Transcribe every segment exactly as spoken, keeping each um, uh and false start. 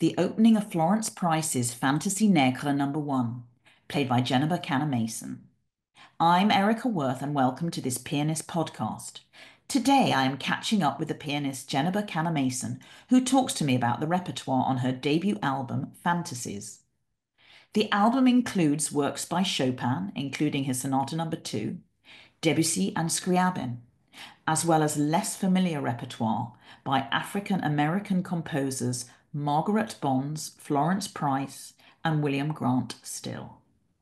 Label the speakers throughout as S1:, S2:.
S1: the opening of Florence Price's Fantasy Negre Number One, played by Jenna Buchanan Mason. I'm Erica Worth, and welcome to this pianist podcast. Today, I am catching up with the pianist Jenna Buchanan Mason, who talks to me about the repertoire on her debut album, Fantasies. The album includes works by Chopin, including his Sonata Number Two, Debussy and Scriabin, as well as less familiar repertoire by African American composers Margaret Bonds, Florence Price, and William Grant Still.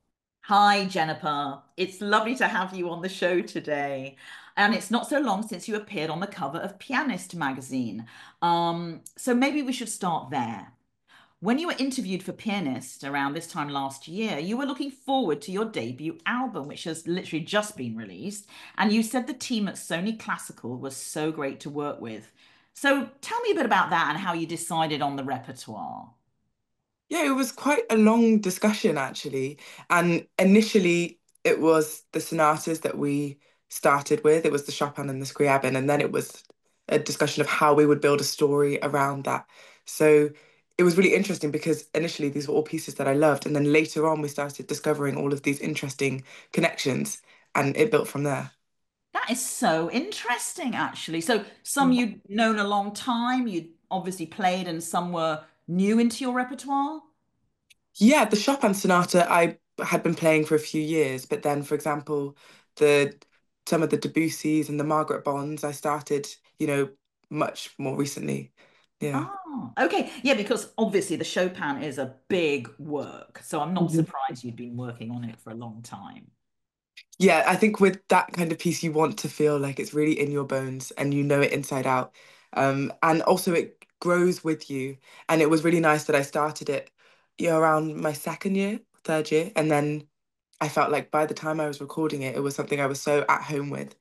S1: Hi, Jennifer. It's lovely to have you on the show today. And it's not so long since you appeared on the cover of Pianist magazine. Um, so maybe we should start there. When you were interviewed for Pianist around this time last year, you were looking forward to your debut album, which has literally just been released. And you said the team at Sony Classical was so great to work with. So tell me a bit about that and how you decided on the repertoire.
S2: Yeah, it was quite a long discussion actually. And initially it was the sonatas that we started with. It was the Chopin and the Scriabin, and then it was a discussion of how we would build a story around that. So it was really interesting because initially these were all pieces that I loved, and then later on we started discovering all of these interesting connections, and it built from there.
S1: That is so interesting, actually. So some you'd known a long time, you'd obviously played, and some were new into your repertoire.
S2: Yeah, the Chopin sonata I had been playing for a few years, but then, for example, the some of the Debussys and the Margaret Bonds I started, you know, much more recently. Yeah.
S1: Oh, okay. Yeah, because obviously the Chopin is a big work. So I'm not
S2: Mhm.
S1: surprised you'd been working on it for a long time.
S2: Yeah, I think with that kind of piece, you want to feel like it's really in your bones and you know it inside out. Um, and also it grows with you. And it was really nice that I started it, you know, around my second year, third year, and then I felt like by the time I was recording it, it was something I was so at home with.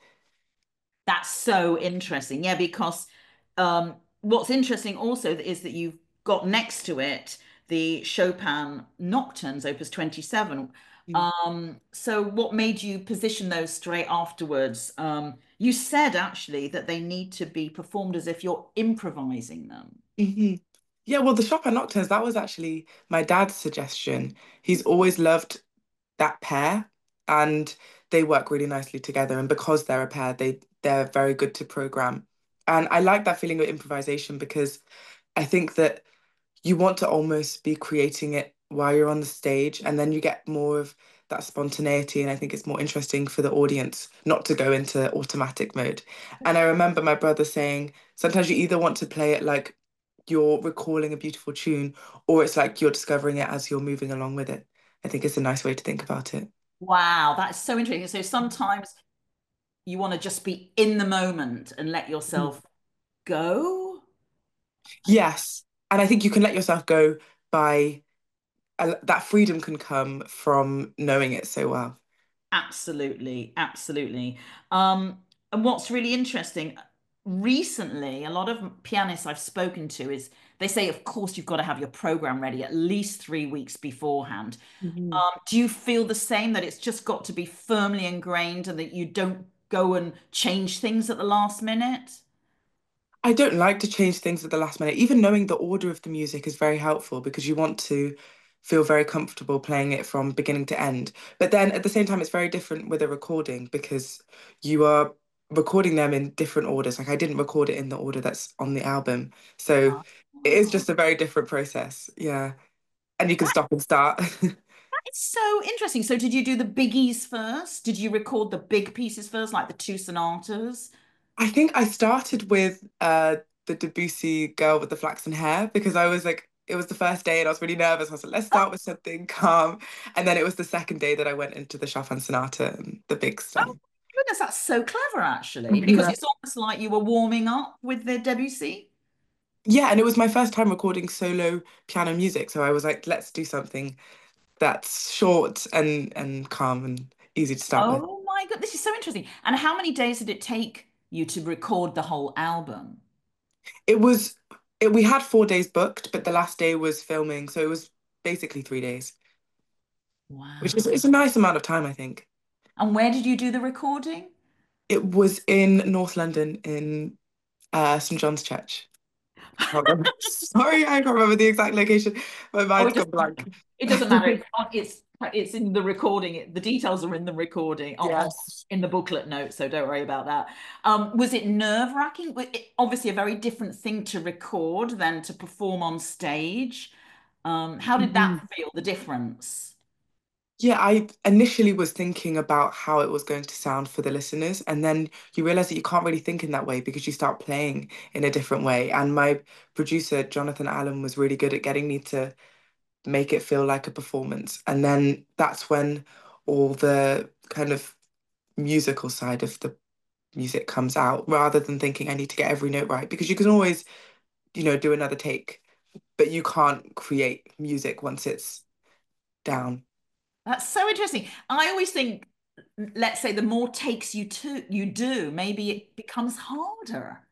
S1: That's so interesting. Yeah, because um, what's interesting also is that you've got next to it the Chopin Nocturnes, Opus twenty-seven. Um, so what made you position those straight afterwards? Um, you said actually that they need to be performed as if you're improvising them.
S2: Hmm. Yeah, well, the Chopin Nocturnes, that was actually my dad's suggestion. He's always loved that pair and they work really nicely together. And because they're a pair, they they're very good to program. And I like that feeling of improvisation because I think that you want to almost be creating it while you're on the stage, and then you get more of that spontaneity. And I think it's more interesting for the audience not to go into automatic mode. And I remember my brother saying sometimes you either want to play it like you're recalling a beautiful tune, or it's like you're discovering it as you're moving along with it. I think it's a nice way to think about it.
S1: Wow, that's so interesting. So sometimes you want to just be in the moment and let
S2: Mhm.
S1: yourself go.
S2: Yes. And I think you can let yourself go by uh, that freedom can come from knowing it so well.
S1: Absolutely, absolutely. Um, and what's really interesting, recently, a lot of pianists I've spoken to is they say, of course, you've got to have your program ready at least three weeks beforehand.
S2: Mhm.
S1: Um, do you feel the same that it's just got to be firmly ingrained and that you don't go and change things at the last minute?
S2: I don't like to change things at the last minute. Even knowing the order of the music is very helpful because you want to feel very comfortable playing it from beginning to end. But then at the same time, it's very different with a recording because you are recording them in different orders. Like I didn't record it in the order that's on the album. So it is
S1: Oh,
S2: just a very different process. Yeah. And you can
S1: that
S2: stop and start.
S1: is so interesting. So, did you do the biggies first? Did you record the big pieces first, like the two sonatas?
S2: I think I started with uh the Debussy Girl with the Flaxen Hair because I was like, it was the first day and I was really nervous. I was like, let's start with something calm. And then it was the second day that I went into the Chopin Sonata and the big
S1: Oh,
S2: stuff.
S1: goodness, that's so clever, actually, because
S2: Yeah.
S1: it's almost like you were warming up with the Debussy.
S2: Yeah, and it was my first time recording solo piano music. So I was like, let's do something that's short and and calm and easy to start with.
S1: Oh my God, this is so interesting. And how many days did it take you to record the whole album?
S2: It was it, we had four days booked, but the last day was filming, so it was basically three days, which is
S1: Wow.
S2: it's a nice amount of time, I think.
S1: And where did you do the recording?
S2: It was in North London in uh, St John's Church. can't remember. Sorry, I can't remember the exact location. My
S1: Oh,
S2: mind's
S1: it
S2: gone
S1: doesn't
S2: blank.
S1: matter. It doesn't matter. It's on, it's it's in the recording. It, the details are in the recording on, on
S2: Yes.
S1: in the booklet note, so don't worry about that. Um, was it nerve-wracking? Wa- it- Obviously, a very different thing to record than to perform on stage. Um, how did that
S2: Mhm.
S1: feel, the difference?
S2: Yeah, I initially was thinking about how it was going to sound for the listeners, and then you realize that you can't really think in that way because you start playing in a different way. And my producer, Jonathan Allen, was really good at getting me to make it feel like a performance. And then that's when all the kind of musical side of the music comes out, rather than thinking I need to get every note right, because you can always, you know, do another take, but you can't create music once it's down.
S1: That's so interesting. I always think, let's say, the more takes you to you do, maybe it becomes harder.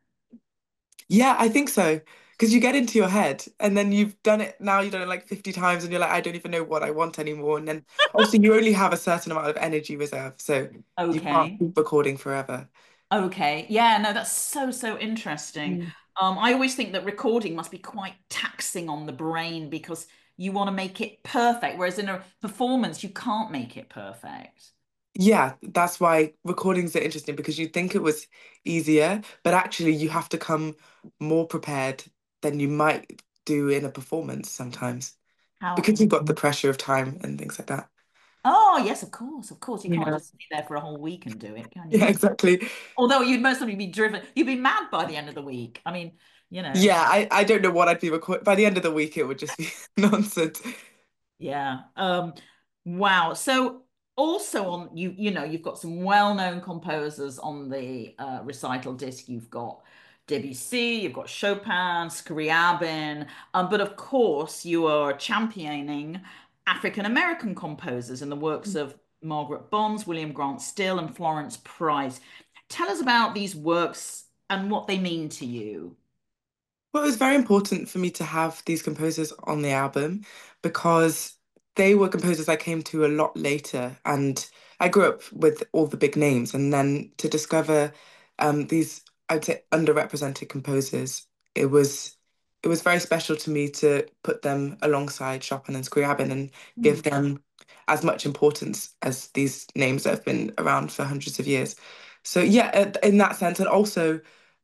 S2: Yeah, I think so. Because you get into your head and then you've done it now, you've done it like fifty times and you're like, I don't even know what I want anymore. And then also you only have a certain amount of energy reserve, so you can't
S1: Okay.
S2: keep recording forever.
S1: Okay. Yeah, no, that's so, so interesting.
S2: Mm.
S1: Um, I always think that recording must be quite taxing on the brain because you want to make it perfect, whereas in a performance, you can't make it perfect.
S2: Yeah, that's why recordings are interesting because you think it was easier, but actually you have to come more prepared than you might do in a performance sometimes
S1: How?
S2: because you've got the pressure of time and things like that.
S1: Oh, yes, of course, of course. You can't
S2: Yeah.
S1: just be there for a whole week and do it, can
S2: Yeah,
S1: you?
S2: exactly.
S1: Although you'd most likely be driven, you'd be mad by the end of the week. I mean, you know.
S2: Yeah, I, I don't know what I'd be recording. By the end of the week, it would just be nonsense.
S1: Yeah. Um, wow. So also on you, you know, you've got some well-known composers on the uh, recital disc. You've got Debussy, you've got Chopin, Scriabin, um, but of course you are championing African American composers in the works of Margaret Bonds, William Grant Still, and Florence Price. Tell us about these works and what they mean to you.
S2: Well, it was very important for me to have these composers on the album because they were composers I came to a lot later, and I grew up with all the big names, and then to discover um, these, I'd say, underrepresented composers, it was it was very special to me to put them alongside Chopin and Scriabin and give
S1: Hmm.
S2: them as much importance as these names that have been around for hundreds of years. So yeah, uh, in that sense, and also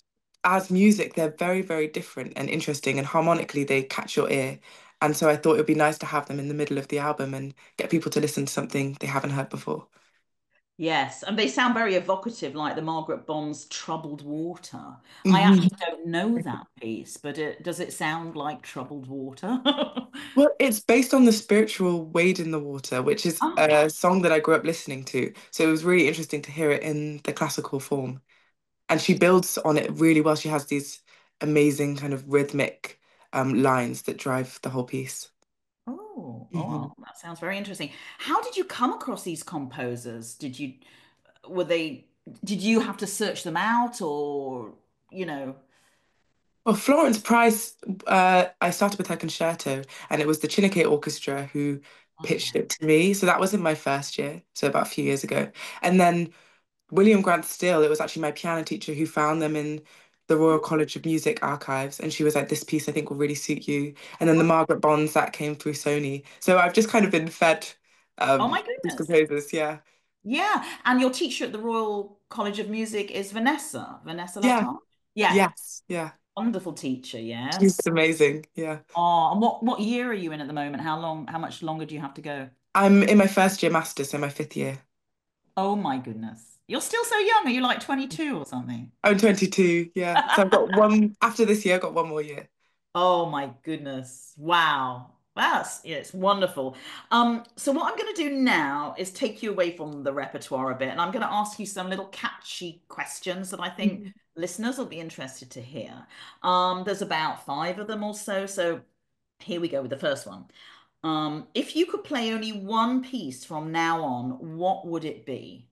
S2: as music, they're very, very different and interesting, and harmonically, they catch your ear. And so I thought it would be nice to have them in the middle of the album and get people to listen to something they haven't heard before.
S1: Yes, and they sound very evocative, like the Margaret Bonds Troubled Water. I
S2: Mhm.
S1: actually don't know that piece, but it, does it sound like troubled water?
S2: Well, it's based on the spiritual Wade in the Water, which is
S1: Oh,
S2: a song that I grew up listening to. So it was really interesting to hear it in the classical form. And she builds on it really well. She has these amazing kind of rhythmic um, lines that drive the whole piece.
S1: oh,
S2: Mhm.
S1: oh, that sounds very interesting. How did you come across these composers? Did you, were they, did you have to search them out or, you know?
S2: Well, Florence Price, uh, I started with her concerto, and it was the Chineke Orchestra who pitched
S1: Oh,
S2: it to me. So that was in my first year, so about a few years ago. And then William Grant Still, it was actually my piano teacher who found them in the Royal College of Music archives, and she was like, "This piece I think will really suit you." And then the Margaret Bonds that came through Sony. So I've just kind of been fed
S1: oh
S2: um,
S1: my
S2: these
S1: goodness.
S2: composers, yeah,
S1: Yeah, and your teacher at the Royal College of Music is Vanessa, Vanessa
S2: yeah,
S1: Latarche? Yeah,
S2: yes, yeah.
S1: wonderful teacher,
S2: She's
S1: yes.
S2: amazing, yeah.
S1: Oh, and what what year are you in at the moment? How long, how much longer do you have to go?
S2: I'm in my first year master, so my fifth year.
S1: Oh my goodness. You're still so young. Are you like twenty-two or something?
S2: I'm twenty-two, yeah. So I've got one, after this year, I've got one more year.
S1: Oh my goodness. Wow. That's yeah, it's wonderful. Um, so what I'm going to do now is take you away from the repertoire a bit, and I'm going to ask you some little catchy questions that I think
S2: Mhm.
S1: listeners will be interested to hear. Um, there's about five of them or so. So here we go with the first one. Um, if you could play only one piece from now on, what would it be?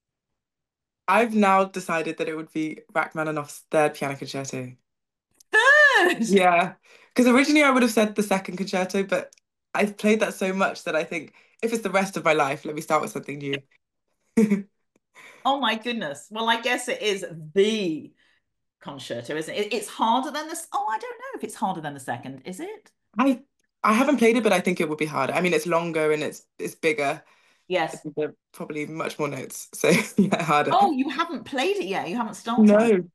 S2: I've now decided that it would be Rachmaninoff's third piano concerto.
S1: Third.
S2: Yeah, because originally I would have said the second concerto, but I've played that so much that I think if it's the rest of my life, let me start with something new.
S1: Oh my goodness. Well, I guess it is the concerto, isn't it? It's harder than this. Oh, I don't know if it's harder than the second, is it?
S2: I I haven't played it, but I think it would be harder. I mean, it's longer and it's it's bigger. I
S1: Yes.
S2: think there are probably much more notes, so yeah, harder.
S1: Oh, you haven't played it yet. You haven't started.
S2: No.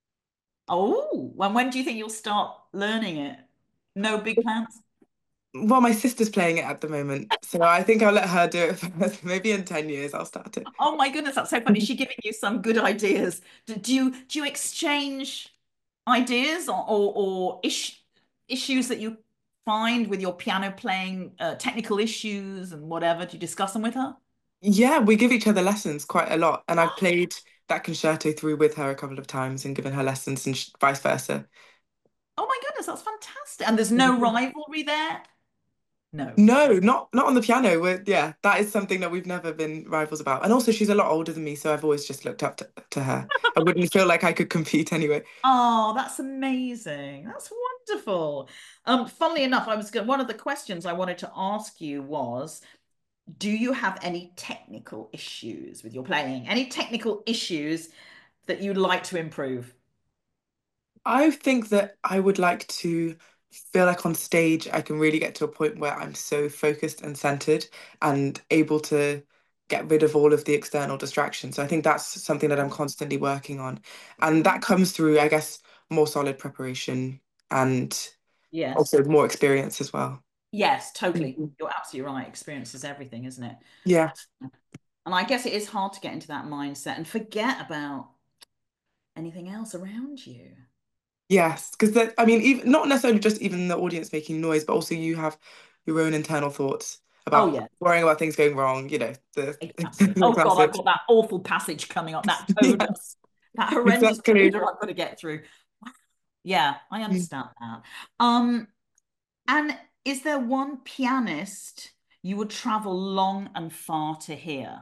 S1: Oh, when when do you think you'll start learning it? No big plans?
S2: Well, my sister's playing it at the moment, so I think I'll let her do it first. Maybe in ten years I'll start it.
S1: Oh my goodness, that's so funny. Is she giving you some good ideas? Do, do you do you exchange ideas or or, or ish, issues that you find with your piano playing, uh, technical issues and whatever? Do you discuss them with her?
S2: Yeah, we give each other lessons quite a lot, and I've played that concerto through with her a couple of times and given her lessons and sh vice versa.
S1: Oh my goodness, that's fantastic. And there's no rivalry there? No.
S2: No, not not on the piano. We're, yeah, that is something that we've never been rivals about. And also, she's a lot older than me, so I've always just looked up to, to her. I wouldn't feel like I could compete anyway.
S1: Oh, that's amazing. That's wonderful. Um, funnily enough, I was going, one of the questions I wanted to ask you was, do you have any technical issues with your playing? Any technical issues that you'd like to improve?
S2: I think that I would like to feel like on stage I can really get to a point where I'm so focused and centered and able to get rid of all of the external distractions. So I think that's something that I'm constantly working on. And that comes through, I guess, more solid preparation and
S1: Yes.
S2: also more experience as well.
S1: Yes, totally.
S2: Mhm.
S1: You're absolutely right. Experience is everything, isn't it?
S2: Yeah.
S1: And I guess it is hard to get into that mindset and forget about anything else around you.
S2: Yes, because that I mean, even not necessarily just even the audience making noise, but also you have your own internal thoughts
S1: Oh,
S2: about
S1: yeah,
S2: worrying about things going wrong, you know, the
S1: exactly.
S2: the
S1: Oh God, I've
S2: classics.
S1: got that awful passage coming up, that coda,
S2: Yes,
S1: that horrendous
S2: exactly.
S1: coda I've got to get through. Yeah, I
S2: Mm.
S1: understand that. Um, and is there one pianist you would travel long and far to hear?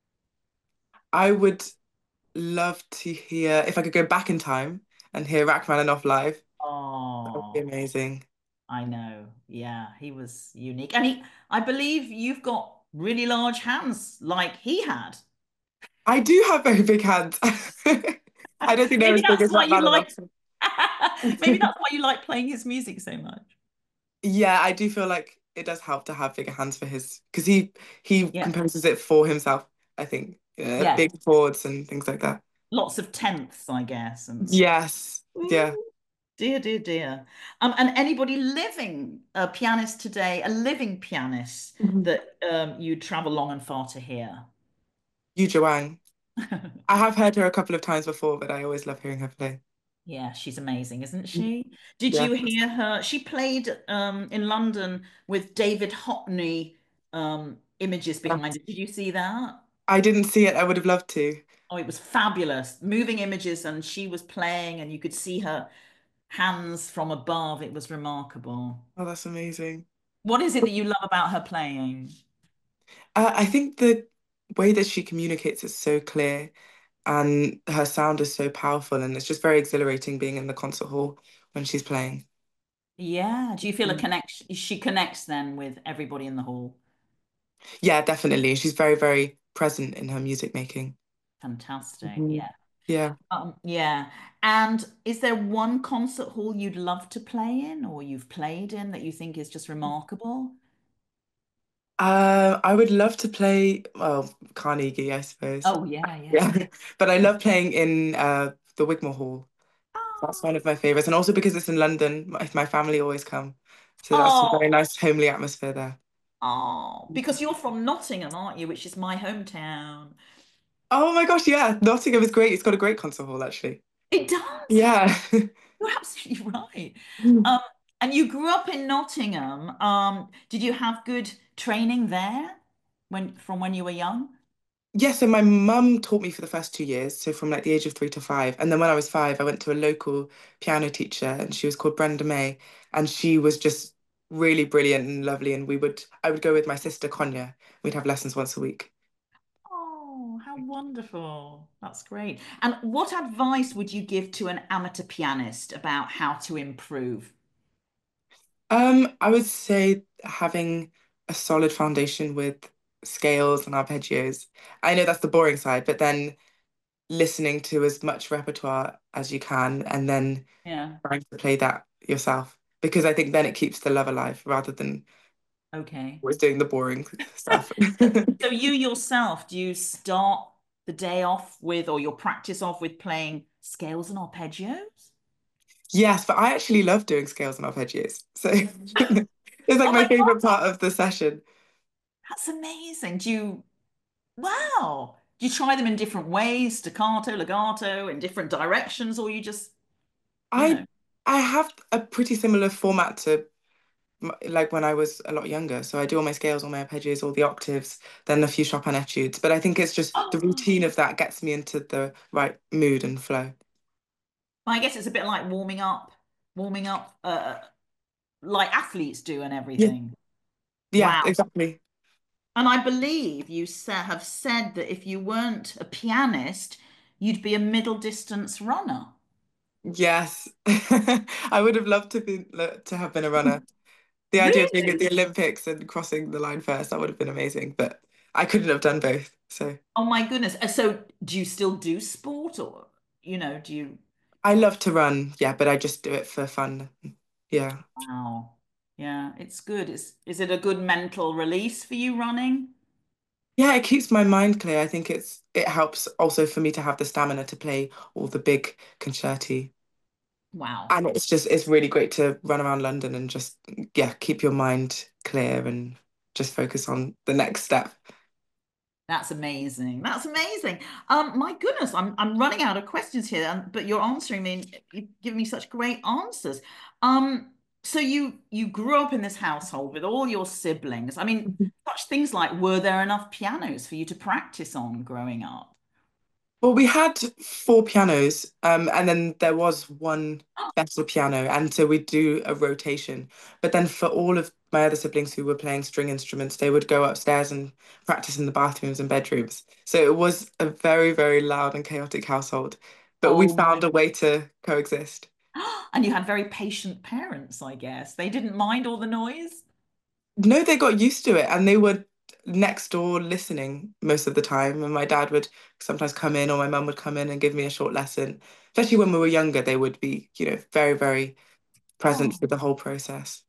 S2: I would love to hear if I could go back in time and hear Rachmaninoff live. That would be
S1: Oh,
S2: amazing.
S1: I know. Yeah, he was unique. And he, I believe you've got really large hands like he had.
S2: I do have very big hands. I don't think they're
S1: Maybe
S2: as big
S1: that's
S2: as
S1: why you
S2: Rachmaninoff.
S1: like, maybe that's why you like playing his music so much.
S2: Yeah, I do feel like it does help to have bigger hands for his because he he
S1: Yeah.
S2: composes it for himself, I think. Yeah,
S1: Yes.
S2: big chords and things like that.
S1: Lots of tenths, I guess, and
S2: Yes. Yeah.
S1: ooh, dear, dear, dear. Um, and anybody living, a pianist today, a living pianist
S2: Mhm.
S1: that um you travel long and far to hear?
S2: Yu Wang. I have heard her a couple of times before, but I always love hearing her play.
S1: Yeah, she's amazing, isn't she? Did
S2: Yeah.
S1: you hear her? She played um in London with David Hockney um images behind it. Did you see that?
S2: I didn't see it. I would have loved to.
S1: Oh, it was fabulous. Moving images, and she was playing, and you could see her hands from above. It was remarkable.
S2: Oh, that's amazing.
S1: What is it that you love about her playing?
S2: Uh, I think the way that she communicates is so clear and her sound is so powerful and it's just very exhilarating being in the concert hall when she's playing.
S1: Yeah. Do you feel a
S2: Mm.
S1: connection? She connects then with everybody in the hall.
S2: Yeah, definitely. She's very, very present in her music making.
S1: Fantastic.
S2: Mhm.
S1: Yeah.
S2: Yeah.
S1: Um, yeah. And is there one concert hall you'd love to play in or you've played in that you think is just remarkable?
S2: Uh, I would love to play, well, Carnegie, I suppose.
S1: Oh, yeah, yeah.
S2: Yeah. But I love playing in uh, the Wigmore Hall. That's one of my favorites. And also because it's in London, my, my family always come. So that's a very
S1: Oh,
S2: nice, homely atmosphere there.
S1: oh, because you're from Nottingham, aren't you? Which is my hometown.
S2: Oh my gosh, yeah. Nottingham is great. It's got a great concert hall, actually.
S1: It does.
S2: Yeah.
S1: You're absolutely right. Um, and you grew up in Nottingham. Um, did you have good training there when from when you were young?
S2: Yeah, so my mum taught me for the first two years, so from like the age of three to five. And then when I was five, I went to a local piano teacher and she was called Brenda May. And she was just really brilliant and lovely. And we would, I would go with my sister Konya. We'd have lessons once a week.
S1: Oh, how wonderful. That's great. And what advice would you give to an amateur pianist about how to improve?
S2: Um, I would say having a solid foundation with scales and arpeggios. I know that's the boring side, but then listening to as much repertoire as you can and then
S1: Yeah.
S2: trying to play that yourself. Because I think then it keeps the love alive rather than
S1: Okay.
S2: always doing the boring stuff.
S1: So you yourself, do you start the day off with, or your practice off with playing scales and arpeggios?
S2: Yes, but I actually love doing scales and arpeggios. So it's like
S1: Oh
S2: my
S1: my God,
S2: favorite part of the session.
S1: that's amazing. Do you, wow. Do you try them in different ways, staccato, legato, in different directions, or you just, you
S2: I
S1: know?
S2: I have a pretty similar format to m- like when I was a lot younger. So I do all my scales, all my arpeggios, all the octaves, then a few Chopin etudes. But I think it's just the
S1: Oh,
S2: routine of that gets me into the right mood and flow.
S1: I guess it's a bit like warming up, warming up, uh, like athletes do and
S2: Yeah,
S1: everything.
S2: yeah,
S1: Wow.
S2: exactly.
S1: And I believe you sa have said that if you weren't a pianist, you'd be a middle distance runner.
S2: Yes. I would have loved to be to have been a runner. The idea of being at
S1: Really?
S2: the Olympics and crossing the line first, that would have been amazing, but I couldn't have done both. So
S1: Oh my goodness. Uh, So do you still do sport or, you know, do you?
S2: I love to run, yeah, but I just do it for fun. Yeah.
S1: Wow. Yeah, it's good. Is is it a good mental release for you running?
S2: Yeah, it keeps my mind clear. I think it's it helps also for me to have the stamina to play all the big concerti.
S1: Wow.
S2: And it's just it's really great to run around London and just yeah, keep your mind clear and just focus on the next step.
S1: That's amazing. That's amazing. Um, my goodness, I'm I'm running out of questions here, and, but you're answering me. And you give me such great answers. Um, so you you grew up in this household with all your siblings. I mean, such things like, were there enough pianos for you to practice on growing up?
S2: Well, we had four pianos, um, and then there was one better piano, and so we'd do a rotation. But then for all of my other siblings who were playing string instruments, they would go upstairs and practice in the bathrooms and bedrooms. So it was a very, very loud and chaotic household, but we
S1: Oh,
S2: found a way to coexist.
S1: and you had very patient parents, I guess. They didn't mind all the noise.
S2: No, they got used to it and they were next door listening most of the time. And my dad would sometimes come in or my mum would come in and give me a short lesson. Especially when we were younger, they would be, you know, very, very present
S1: Oh,
S2: for the whole process.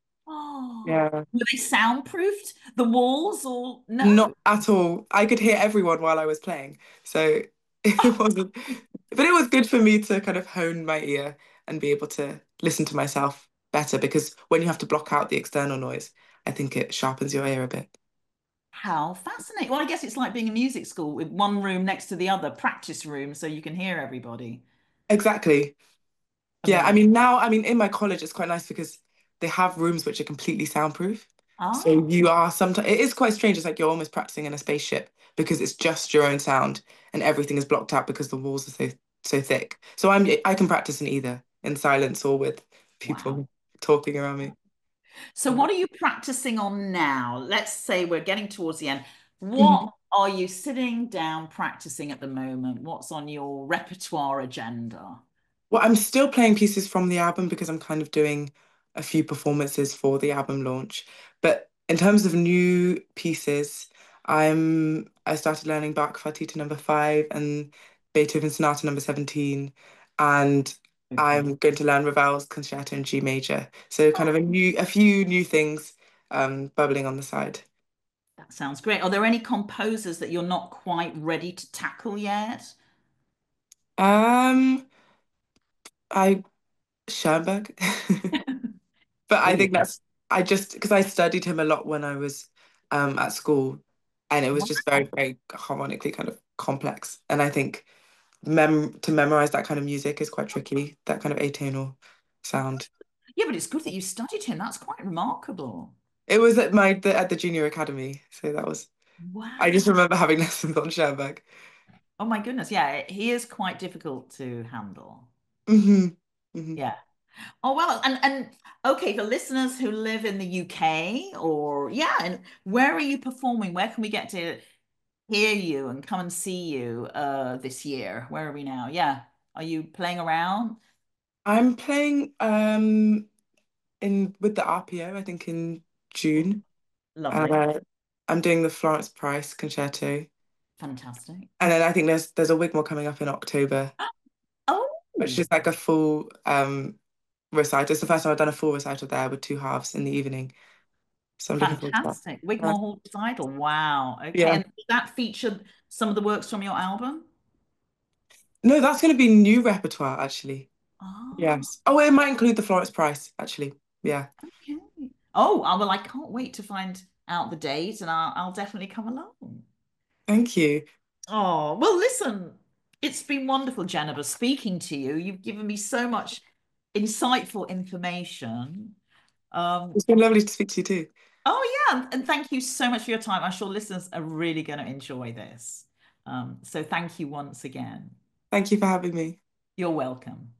S1: oh.
S2: Yeah.
S1: Were they soundproofed? The walls or no?
S2: Not at all. I could hear everyone while I was playing. So it wasn't, but it was good for me to kind of hone my ear and be able to listen to myself better because when you have to block out the external noise, I think it sharpens your ear a bit.
S1: How fascinating. Well, I guess it's like being in music school with one room next to the other, practice room, so you can hear everybody.
S2: Exactly. Yeah, I
S1: Amazing.
S2: mean now, I mean in my college it's quite nice because they have rooms which are completely soundproof. So
S1: Ah,
S2: you are sometimes it is quite strange. It's like you're almost practicing in a spaceship because it's just your own sound and everything is blocked out because the walls are so so thick. So I'm I can practice in either in silence or with
S1: wow.
S2: people talking around me.
S1: So, what are you practicing on now? Let's say we're getting towards the end. What
S2: Mhm.
S1: are you sitting down practicing at the moment? What's on your repertoire agenda?
S2: Well, I'm still playing pieces from the album because I'm kind of doing a few performances for the album launch. But in terms of new pieces, I'm I started learning Bach Fatita number five and Beethoven Sonata number seventeen, and
S1: Okay.
S2: I'm going to learn Ravel's Concerto in G major. So kind of a
S1: Oh,
S2: new a few new things um bubbling on the side.
S1: that sounds great. Are there any composers that you're not quite ready to tackle yet?
S2: Um, I Schoenberg. But I think
S1: Brilliant.
S2: that's I just because I studied him a lot when I was um at school and it was just very,
S1: Wow.
S2: very harmonically kind of complex. And I think mem to memorize that kind of music is quite tricky, that kind of atonal sound.
S1: Yeah, but it's good that you studied him. That's quite remarkable.
S2: It was at my the, at the junior academy, so that was I just
S1: Wow.
S2: remember having lessons on Schoenberg.
S1: Oh my goodness. Yeah, he is quite difficult to handle.
S2: Hmm. Hmm.
S1: Yeah. Oh well, and and okay, for listeners who live in the U K or yeah, and where are you performing? Where can we get to hear you and come and see you uh this year? Where are we now? Yeah. Are you playing around?
S2: I'm playing um in with the R P O, I think in
S1: Oh,
S2: June.
S1: lovely.
S2: Uh, I'm doing the Florence Price concerto.
S1: Fantastic.
S2: And then I think there's there's a Wigmore coming up in October, which
S1: Oh,
S2: is like a full um recital. It's the first time I've done a full recital there with two halves in the evening. So I'm looking forward to that.
S1: fantastic.
S2: Yeah.
S1: Wigmore Hall recital. Wow. Okay.
S2: Yeah.
S1: And does that feature some of the works from your album?
S2: No, that's going to be new repertoire, actually.
S1: Oh,
S2: Yes. Oh, it might include the Florence Price, actually. Yeah.
S1: okay. Oh, uh, well, I can't wait to find out the date and I'll, I'll definitely come along.
S2: Thank you.
S1: Oh, well, listen, it's been wonderful, Jennifer, speaking to you. You've given me so much insightful information. Um,
S2: It's been lovely to speak to you too.
S1: oh, yeah, and thank you so much for your time. I'm sure listeners are really going to enjoy this. Um, so thank you once again.
S2: Thank you for having me.
S1: You're welcome.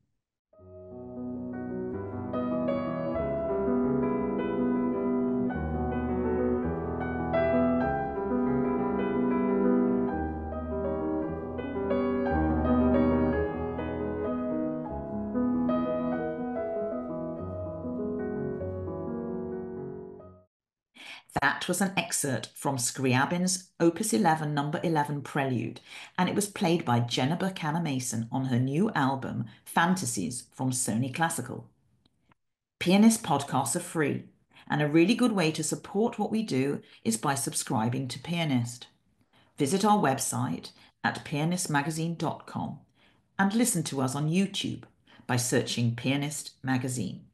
S1: That was an excerpt from Scriabin's Opus eleven, number eleven Prelude, and it was played by Jenna Buchanan Mason on her new album, Fantasies from Sony Classical. Pianist podcasts are free, and a really good way to support what we do is by subscribing to Pianist. Visit our website at pianist magazine dot com and listen to us on YouTube by searching Pianist Magazine.